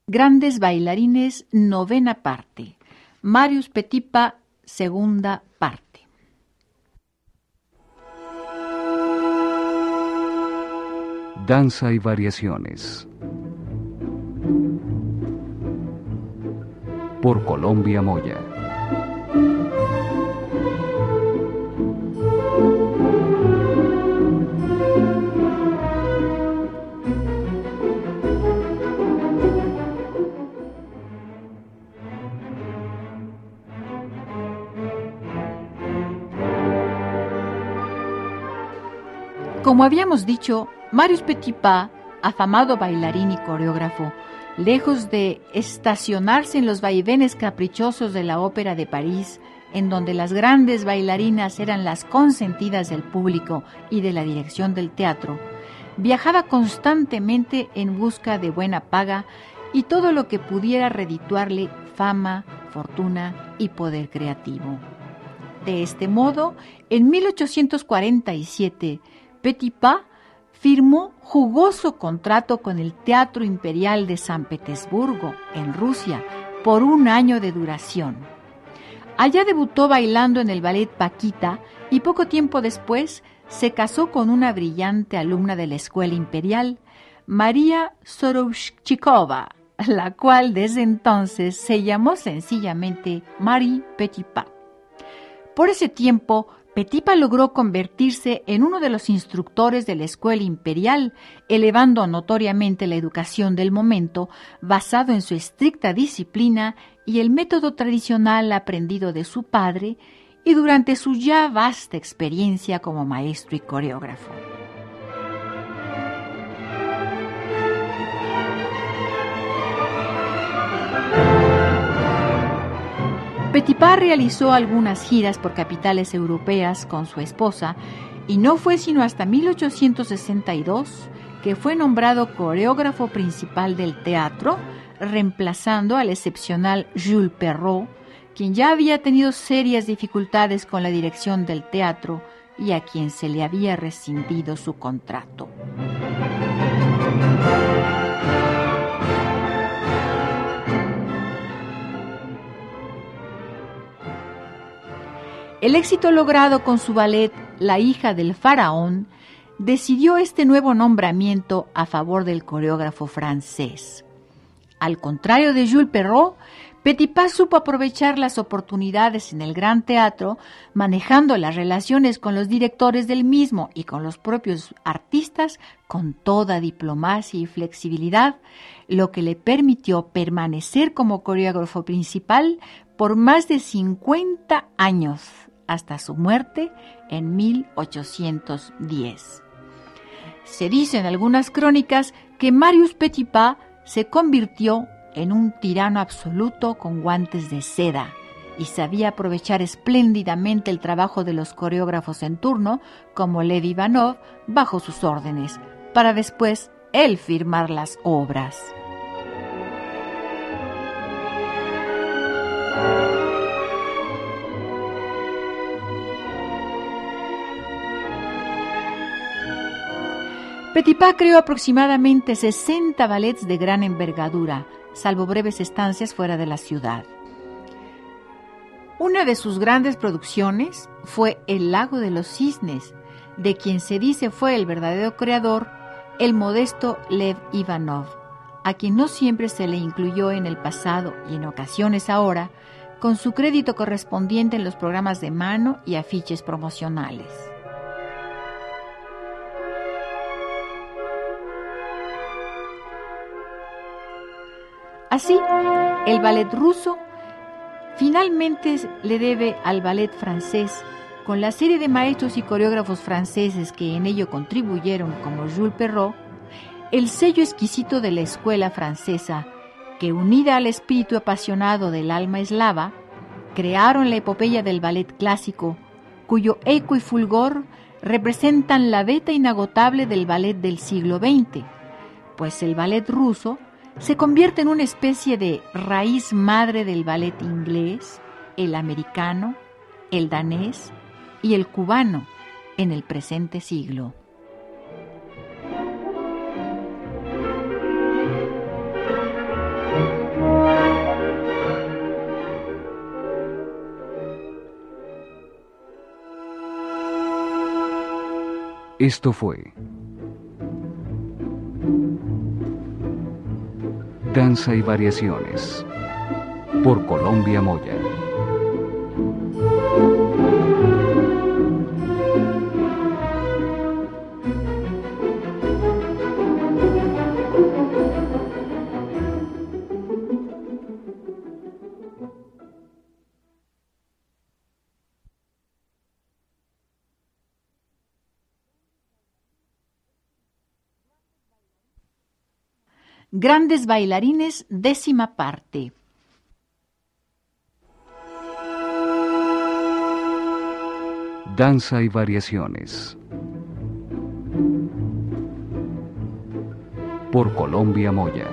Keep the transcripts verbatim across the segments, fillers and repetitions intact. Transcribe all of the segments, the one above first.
Grandes bailarines, novena parte. Marius Petipa, segunda parte. Danza y variaciones. Por Colombia Moya. Como habíamos dicho, Marius Petipa, afamado bailarín y coreógrafo, lejos de estacionarse en los vaivenes caprichosos de la Ópera de París, en donde las grandes bailarinas eran las consentidas del público y de la dirección del teatro, viajaba constantemente en busca de buena paga y todo lo que pudiera redituarle fama, fortuna y poder creativo. De este modo, en mil ochocientos cuarenta y siete, Petipa firmó jugoso contrato con el Teatro Imperial de San Petersburgo, en Rusia, por un año de duración. Allá debutó bailando en el ballet Paquita y poco tiempo después se casó con una brillante alumna de la Escuela Imperial, María Sorovchikova, la cual desde entonces se llamó sencillamente Marie Petipa. Por ese tiempo, Petipa logró convertirse en uno de los instructores de la Escuela Imperial, elevando notoriamente la educación del momento, basado en su estricta disciplina y el método tradicional aprendido de su padre, y durante su ya vasta experiencia como maestro y coreógrafo. Petipa realizó algunas giras por capitales europeas con su esposa y no fue sino hasta mil ochocientos sesenta y dos que fue nombrado coreógrafo principal del teatro, reemplazando al excepcional Jules Perrot, quien ya había tenido serias dificultades con la dirección del teatro y a quien se le había rescindido su contrato. El éxito logrado con su ballet La hija del faraón decidió este nuevo nombramiento a favor del coreógrafo francés. Al contrario de Jules Perrot, Petipa supo aprovechar las oportunidades en el Gran Teatro, manejando las relaciones con los directores del mismo y con los propios artistas con toda diplomacia y flexibilidad, lo que le permitió permanecer como coreógrafo principal por más de cincuenta años, hasta su muerte en mil ochocientos diez. Se dice en algunas crónicas que Marius Petipa se convirtió en un tirano absoluto con guantes de seda y sabía aprovechar espléndidamente el trabajo de los coreógrafos en turno, como Lev Ivanov, bajo sus órdenes, para después él firmar las obras. Petipa creó aproximadamente sesenta ballets de gran envergadura, salvo breves estancias fuera de la ciudad. Una de sus grandes producciones fue El lago de los cisnes, de quien se dice fue el verdadero creador, el modesto Lev Ivanov, a quien no siempre se le incluyó en el pasado y en ocasiones ahora, con su crédito correspondiente en los programas de mano y afiches promocionales. Así, el ballet ruso finalmente le debe al ballet francés, con la serie de maestros y coreógrafos franceses que en ello contribuyeron, como Jules Perrot, el sello exquisito de la escuela francesa, que unida al espíritu apasionado del alma eslava, crearon la epopeya del ballet clásico, cuyo eco y fulgor representan la veta inagotable del ballet del siglo veinte, pues el ballet ruso se convierte en una especie de raíz madre del ballet inglés, el americano, el danés y el cubano en el presente siglo. Esto fue Danza y Variaciones por Colombia Moya. Grandes bailarines, décima parte. Danza y Variaciones por Colombia Moya.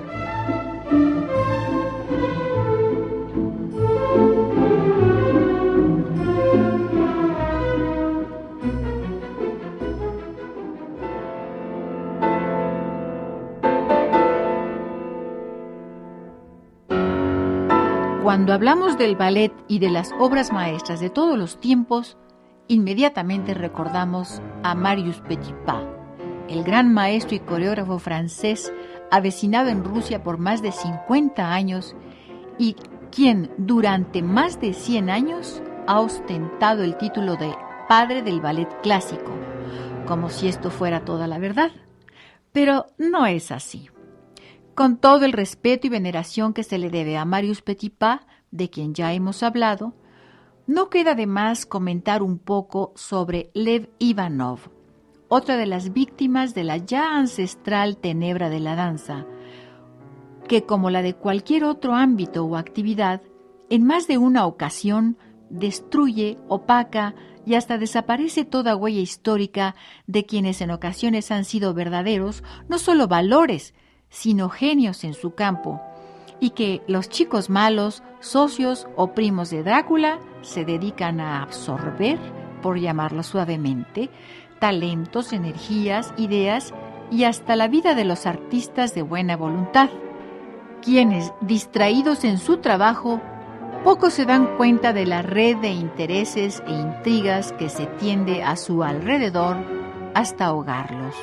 Cuando hablamos del ballet y de las obras maestras de todos los tiempos, inmediatamente recordamos a Marius Petipa, el gran maestro y coreógrafo francés avecinado en Rusia por más de cincuenta años y quien durante más de cien años ha ostentado el título de padre del ballet clásico, como si esto fuera toda la verdad. Pero no es así. Con todo el respeto y veneración que se le debe a Marius Petipa, de quien ya hemos hablado, no queda de más comentar un poco sobre Lev Ivanov, otra de las víctimas de la ya ancestral tenebra de la danza, que como la de cualquier otro ámbito o actividad, en más de una ocasión destruye, opaca y hasta desaparece toda huella histórica de quienes en ocasiones han sido verdaderos, no solo valores, sino genios en su campo, y que los chicos malos, socios o primos de Drácula, se dedican a absorber, por llamarlo suavemente, talentos, energías, ideas y hasta la vida de los artistas de buena voluntad, quienes, distraídos en su trabajo, poco se dan cuenta de la red de intereses e intrigas que se tiende a su alrededor hasta ahogarlos.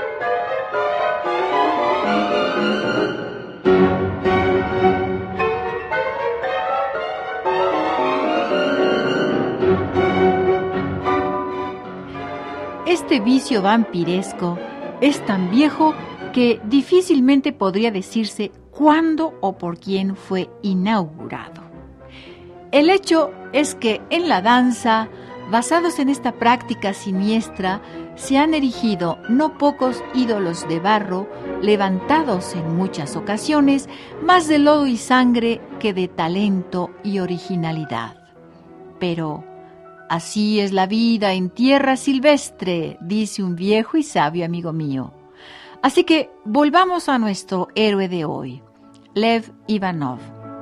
Este vicio vampiresco es tan viejo que difícilmente podría decirse cuándo o por quién fue inaugurado. El hecho es que en la danza, basados en esta práctica siniestra, se han erigido no pocos ídolos de barro, levantados en muchas ocasiones más de lodo y sangre que de talento y originalidad. Pero así es la vida en tierra silvestre, dice un viejo y sabio amigo mío. Así que volvamos a nuestro héroe de hoy, Lev Ivanov.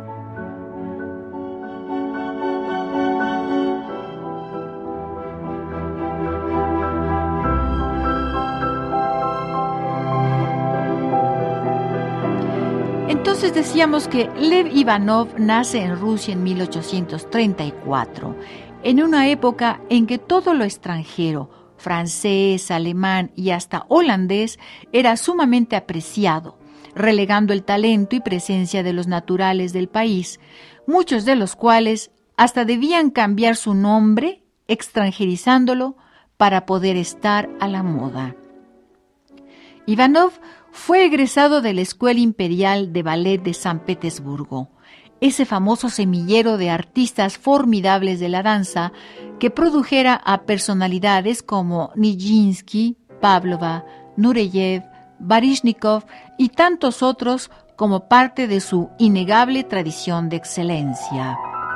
Entonces decíamos que Lev Ivanov nace en Rusia en mil ochocientos treinta y cuatro, en una época en que todo lo extranjero, francés, alemán y hasta holandés, era sumamente apreciado, relegando el talento y presencia de los naturales del país, muchos de los cuales hasta debían cambiar su nombre, extranjerizándolo, para poder estar a la moda. Ivanov fue egresado de la Escuela Imperial de Ballet de San Petersburgo, ese famoso semillero de artistas formidables de la danza que produjera a personalidades como Nijinsky, Pavlova, Nureyev, Baryshnikov y tantos otros como parte de su innegable tradición de excelencia.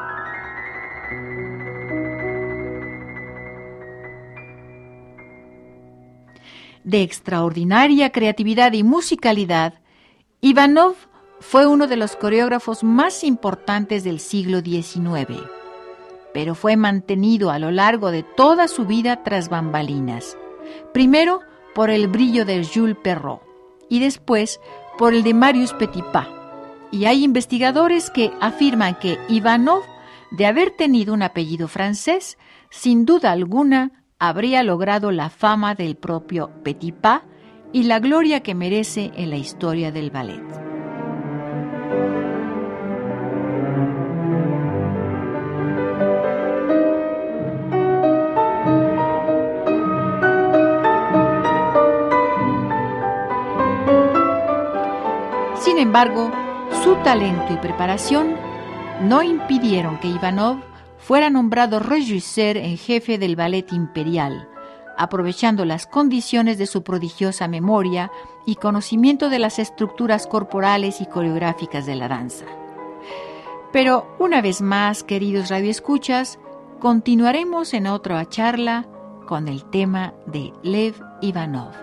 De extraordinaria creatividad y musicalidad, Ivanov fue uno de los coreógrafos más importantes del siglo diecinueve, pero fue mantenido a lo largo de toda su vida tras bambalinas, primero por el brillo de Jules Perrot y después por el de Marius Petipa, y hay investigadores que afirman que Ivanov, de haber tenido un apellido francés, sin duda alguna habría logrado la fama del propio Petipa y la gloria que merece en la historia del ballet. Sin embargo, su talento y preparación no impidieron que Ivanov fuera nombrado régisseur en jefe del ballet imperial, aprovechando las condiciones de su prodigiosa memoria y conocimiento de las estructuras corporales y coreográficas de la danza. Pero una vez más, queridos radioescuchas, continuaremos en otra charla con el tema de Lev Ivanov.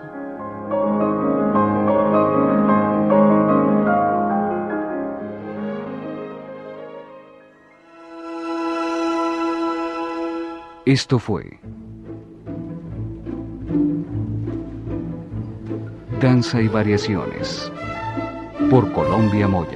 Esto fue Danza y Variaciones por Colombia Moya.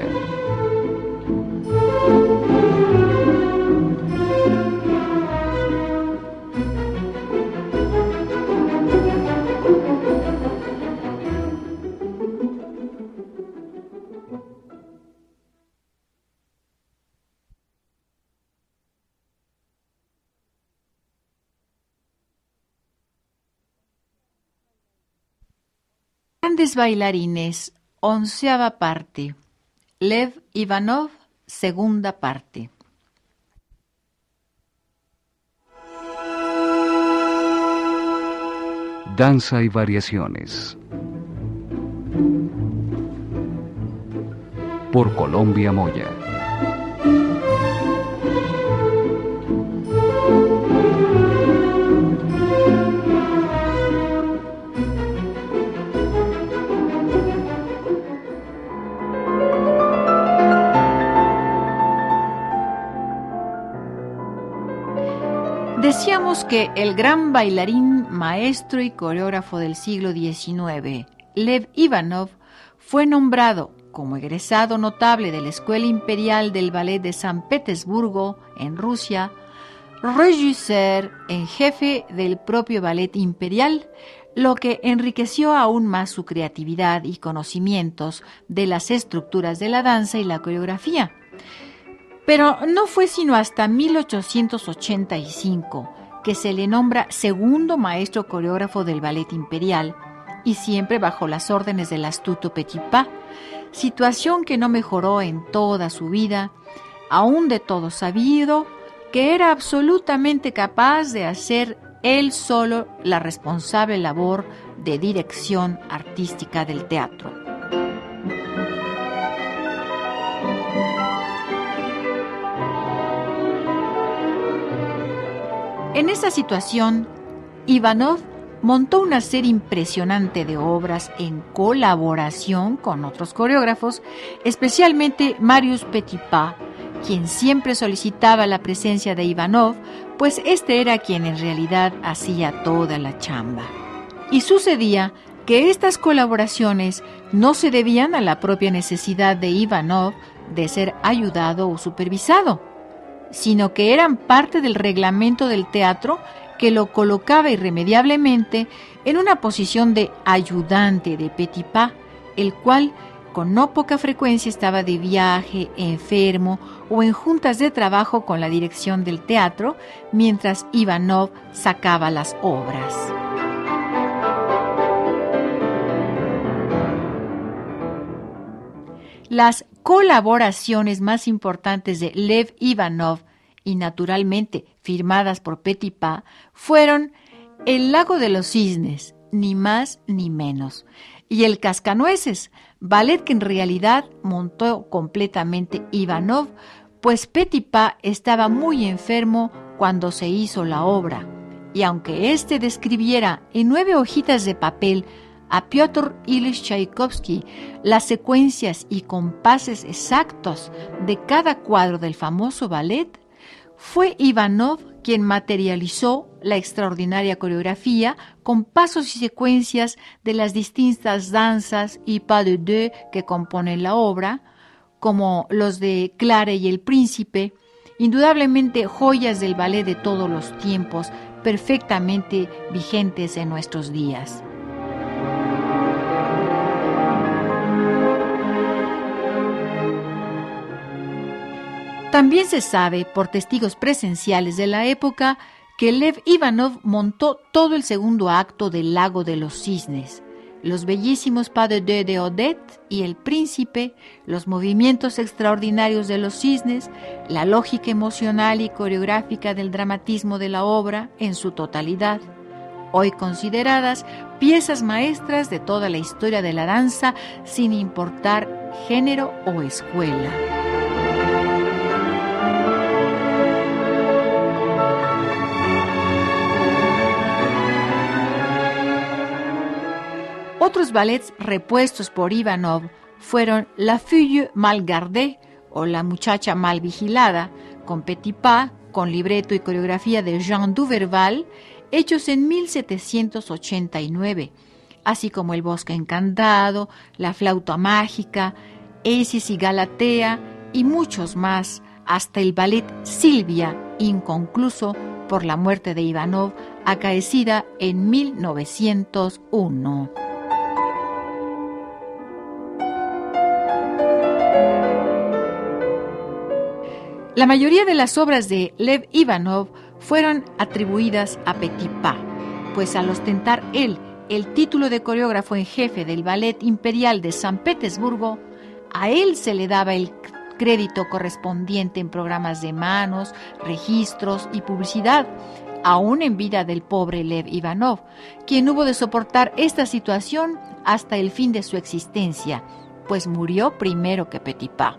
Grandes bailarines, onceava parte. Lev Ivanov, segunda parte. Danza y Variaciones por Colombia Moya. Decíamos que el gran bailarín, maestro y coreógrafo del siglo diecinueve, Lev Ivanov, fue nombrado como egresado notable de la Escuela Imperial del Ballet de San Petersburgo, en Rusia, régisseur en jefe del propio ballet imperial, lo que enriqueció aún más su creatividad y conocimientos de las estructuras de la danza y la coreografía. Pero no fue sino hasta mil ochocientos ochenta y cinco que se le nombra segundo maestro coreógrafo del ballet imperial, y siempre bajo las órdenes del astuto Petipa, situación que no mejoró en toda su vida, aún de todo sabido que era absolutamente capaz de hacer él solo la responsable labor de dirección artística del teatro. En esa situación, Ivanov montó una serie impresionante de obras en colaboración con otros coreógrafos, especialmente Marius Petipa, quien siempre solicitaba la presencia de Ivanov, pues este era quien en realidad hacía toda la chamba. Y sucedía que estas colaboraciones no se debían a la propia necesidad de Ivanov de ser ayudado o supervisado, sino que eran parte del reglamento del teatro que lo colocaba irremediablemente en una posición de ayudante de Petipa, el cual con no poca frecuencia estaba de viaje, enfermo o en juntas de trabajo con la dirección del teatro, mientras Ivanov sacaba las obras. Las colaboraciones más importantes de Lev Ivanov, y naturalmente firmadas por Petipa, fueron El Lago de los Cisnes, ni más ni menos, y El Cascanueces, ballet que en realidad montó completamente Ivanov, pues Petipa estaba muy enfermo cuando se hizo la obra, y aunque éste describiera en nueve hojitas de papel a Piotr Ilich Tchaikovsky las secuencias y compases exactos de cada cuadro del famoso ballet, fue Ivanov quien materializó la extraordinaria coreografía con pasos y secuencias de las distintas danzas y pas de deux que componen la obra, como los de Clara y el Príncipe, indudablemente joyas del ballet de todos los tiempos perfectamente vigentes en nuestros días. También se sabe, por testigos presenciales de la época, que Lev Ivanov montó todo el segundo acto del Lago de los Cisnes, los bellísimos pas de deux de Odette y El Príncipe, los movimientos extraordinarios de los cisnes, la lógica emocional y coreográfica del dramatismo de la obra en su totalidad, hoy consideradas piezas maestras de toda la historia de la danza sin importar género o escuela. Otros ballets repuestos por Ivanov fueron La Fille Mal Gardée o La Muchacha Mal Vigilada, con Petipa, con libreto y coreografía de Jean Duverval, hechos en mil setecientos ochenta y nueve, así como El Bosque Encantado, La Flauta Mágica, Isis y Galatea y muchos más, hasta el ballet Silvia, inconcluso por la muerte de Ivanov, acaecida en mil novecientos uno. La mayoría de las obras de Lev Ivanov fueron atribuidas a Petipa, pues al ostentar él el título de coreógrafo en jefe del Ballet Imperial de San Petersburgo, a él se le daba el crédito correspondiente en programas de manos, registros y publicidad, aún en vida del pobre Lev Ivanov, quien hubo de soportar esta situación hasta el fin de su existencia, pues murió primero que Petipa.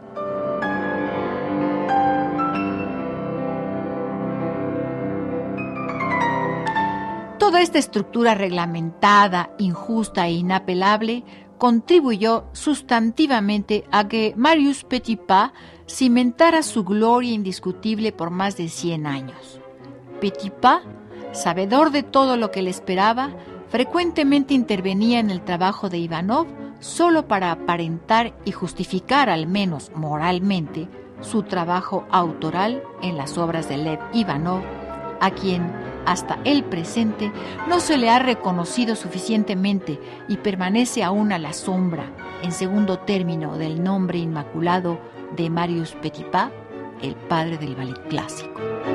Toda esta estructura reglamentada, injusta e inapelable contribuyó sustantivamente a que Marius Petipa cimentara su gloria indiscutible por más de cien años. Petipa, sabedor de todo lo que le esperaba, frecuentemente intervenía en el trabajo de Ivanov solo para aparentar y justificar, al menos moralmente, su trabajo autoral en las obras de Lev Ivanov, a quien hasta el presente no se le ha reconocido suficientemente y permanece aún a la sombra, en segundo término, del nombre inmaculado de Marius Petipa, el padre del ballet clásico.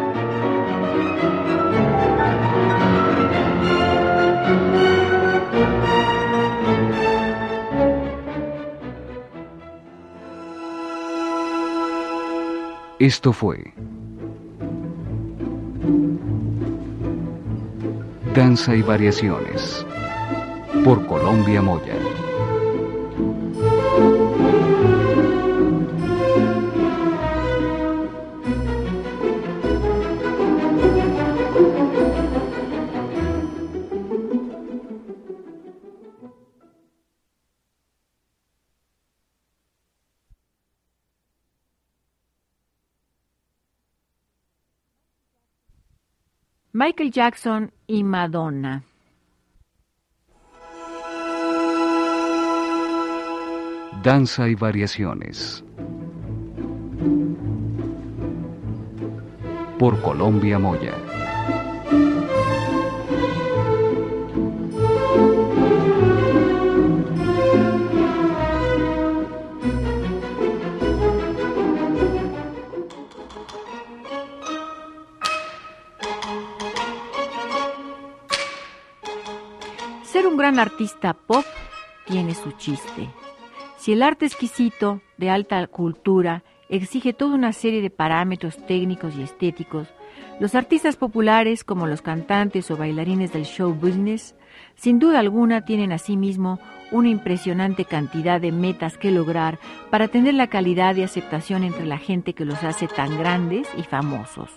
Esto fue Danza y Variaciones por Colombia Moya. Michael Jackson y Madonna. Danza y Variaciones por Colombia Moya. Ser un gran artista pop tiene su chiste. Si el arte exquisito, de alta cultura, exige toda una serie de parámetros técnicos y estéticos, los artistas populares, como los cantantes o bailarines del show business, sin duda alguna tienen asimismo una impresionante cantidad de metas que lograr para tener la calidad de aceptación entre la gente que los hace tan grandes y famosos.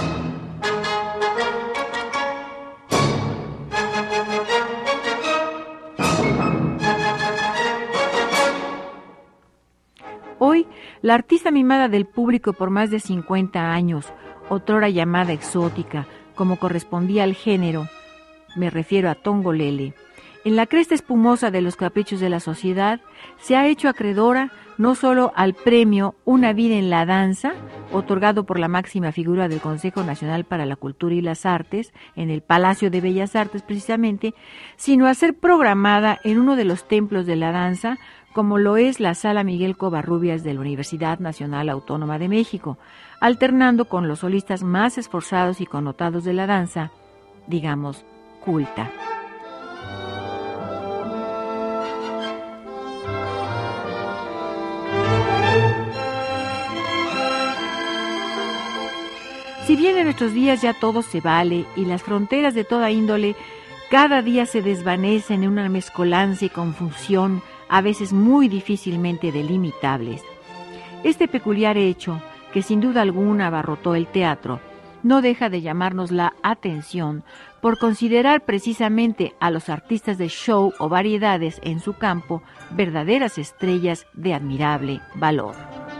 Hoy, la artista mimada del público por más de cincuenta años, otrora llamada exótica, como correspondía al género, me refiero a Tongolele, en la cresta espumosa de los caprichos de la sociedad, se ha hecho acreedora no solo al premio Una vida en la danza, otorgado por la máxima figura del Consejo Nacional para la Cultura y las Artes, en el Palacio de Bellas Artes precisamente, sino a ser programada en uno de los templos de la danza, como lo es la Sala Miguel Covarrubias de la Universidad Nacional Autónoma de México, alternando con los solistas más esforzados y connotados de la danza, digamos, culta. Si bien en nuestros días ya todo se vale y las fronteras de toda índole cada día se desvanecen en una mezcolanza y confusión a veces muy difícilmente delimitables, este peculiar hecho, que sin duda alguna abarrotó el teatro, no deja de llamarnos la atención por considerar precisamente a los artistas de show o variedades en su campo verdaderas estrellas de admirable valor.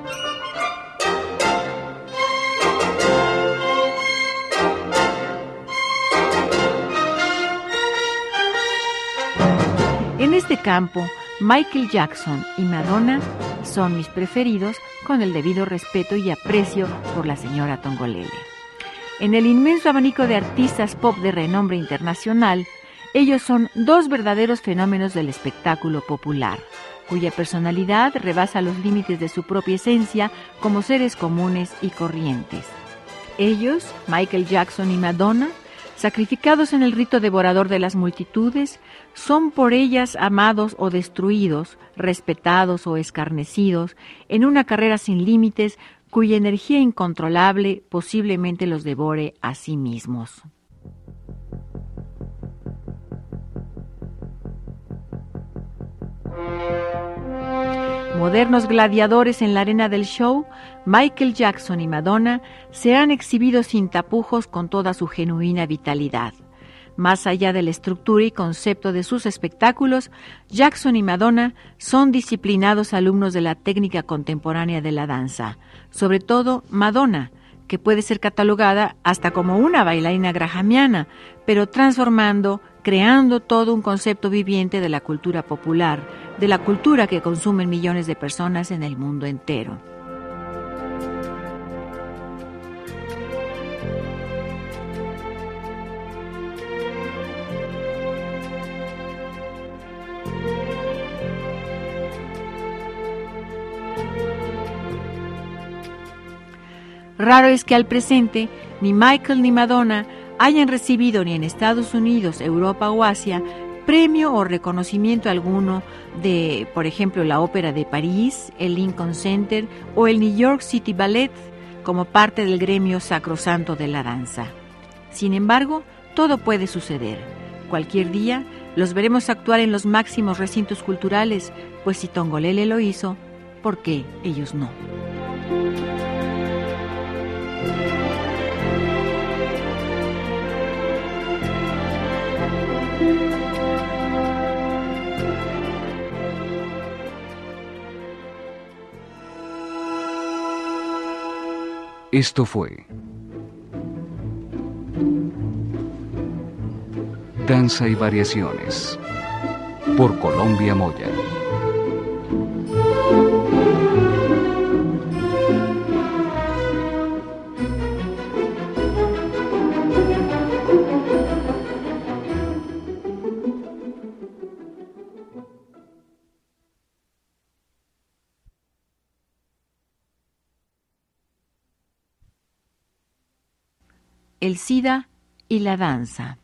En este campo, Michael Jackson y Madonna son mis preferidos, con el debido respeto y aprecio por la señora Tongolele. En el inmenso abanico de artistas pop de renombre internacional, ellos son dos verdaderos fenómenos del espectáculo popular, cuya personalidad rebasa los límites de su propia esencia como seres comunes y corrientes. Ellos, Michael Jackson y Madonna, sacrificados en el rito devorador de las multitudes, son por ellas amados o destruidos, respetados o escarnecidos, en una carrera sin límites cuya energía incontrolable posiblemente los devore a sí mismos. Modernos gladiadores en la arena del show, Michael Jackson y Madonna se han exhibido sin tapujos con toda su genuina vitalidad. Más allá de la estructura y concepto de sus espectáculos, Jackson y Madonna son disciplinados alumnos de la técnica contemporánea de la danza, sobre todo Madonna, que puede ser catalogada hasta como una bailarina grahamiana, pero transformando, creando todo un concepto viviente de la cultura popular, de la cultura que consumen millones de personas en el mundo entero. Raro es que al presente ni Michael ni Madonna hayan recibido ni en Estados Unidos, Europa o Asia premio o reconocimiento alguno de, por ejemplo, la Ópera de París, el Lincoln Center o el New York City Ballet como parte del gremio sacrosanto de la danza. Sin embargo, todo puede suceder. Cualquier día los veremos actuar en los máximos recintos culturales, pues si Tongolele lo hizo, ¿por qué ellos no? Esto fue Danza y Variaciones por Colombia Moya. El SIDA y la danza.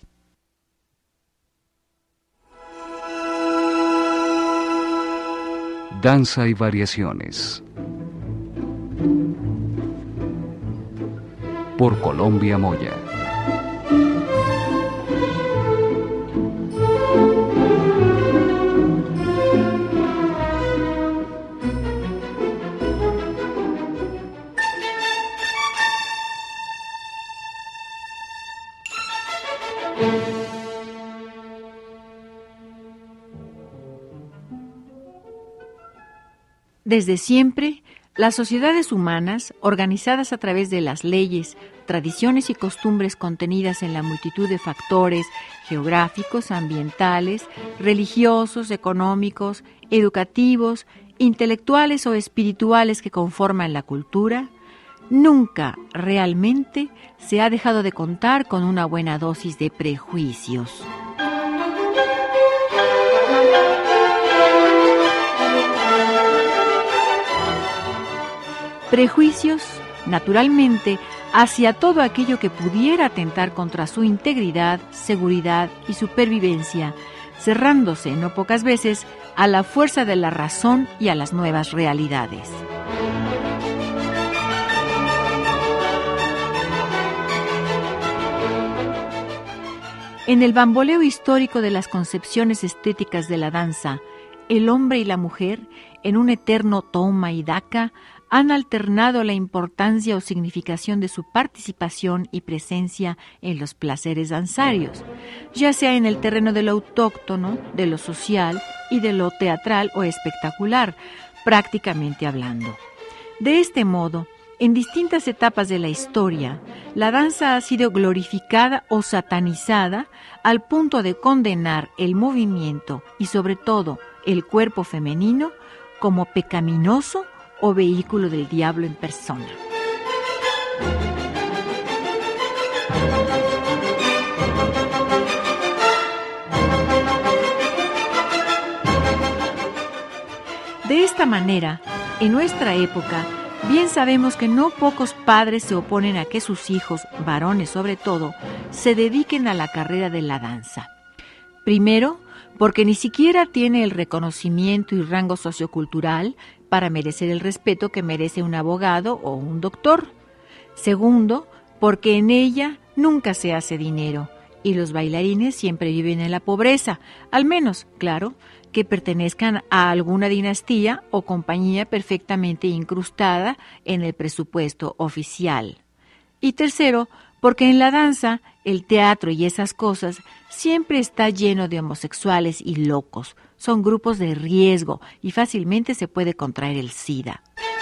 Danza y Variaciones por Colombia Moya. Desde siempre, las sociedades humanas, organizadas a través de las leyes, tradiciones y costumbres contenidas en la multitud de factores geográficos, ambientales, religiosos, económicos, educativos, intelectuales o espirituales que conforman la cultura, nunca realmente se ha dejado de contar con una buena dosis de prejuicios. Prejuicios, naturalmente, hacia todo aquello que pudiera atentar contra su integridad, seguridad y supervivencia, cerrándose no pocas veces a la fuerza de la razón y a las nuevas realidades. En el bamboleo histórico de las concepciones estéticas de la danza, el hombre y la mujer, en un eterno toma y daca, han alternado la importancia o significación de su participación y presencia en los placeres danzarios, ya sea en el terreno de lo autóctono, de lo social y de lo teatral o espectacular, prácticamente hablando. De este modo, en distintas etapas de la historia, la danza ha sido glorificada o satanizada al punto de condenar el movimiento y sobre todo el cuerpo femenino como pecaminoso o vehículo del diablo en persona. De esta manera, en nuestra época, bien sabemos que no pocos padres se oponen a que sus hijos, varones sobre todo, se dediquen a la carrera de la danza. Primero, porque ni siquiera tiene el reconocimiento y rango sociocultural para merecer el respeto que merece un abogado o un doctor. Segundo, porque en ella nunca se hace dinero y los bailarines siempre viven en la pobreza, al menos, claro, que pertenezcan a alguna dinastía o compañía perfectamente incrustada en el presupuesto oficial. Y tercero, porque en la danza, el teatro y esas cosas siempre está lleno de homosexuales y locos. Son grupos de riesgo y fácilmente se puede contraer el SIDA.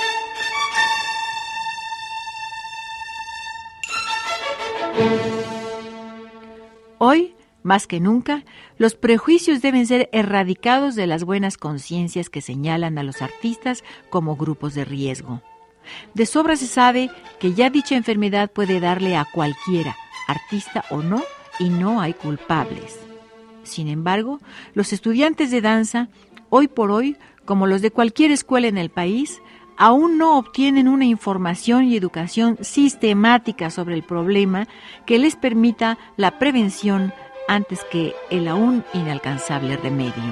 Hoy, más que nunca, los prejuicios deben ser erradicados de las buenas conciencias que señalan a los artistas como grupos de riesgo. De sobra se sabe que ya dicha enfermedad puede darle a cualquiera, artista o no, y no hay culpables. Sin embargo, los estudiantes de danza, hoy por hoy, como los de cualquier escuela en el país, aún no obtienen una información y educación sistemática sobre el problema que les permita la prevención antes que el aún inalcanzable remedio.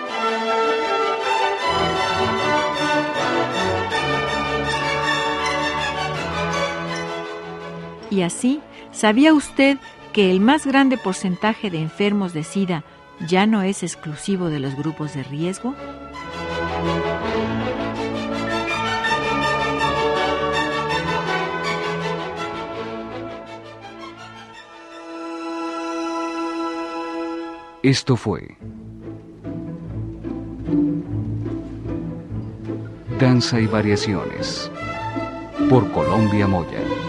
Y así, ¿sabía usted que el más grande porcentaje de enfermos de SIDA ya no es exclusivo de los grupos de riesgo? Esto fue Danza y Variaciones por Colombia Moya.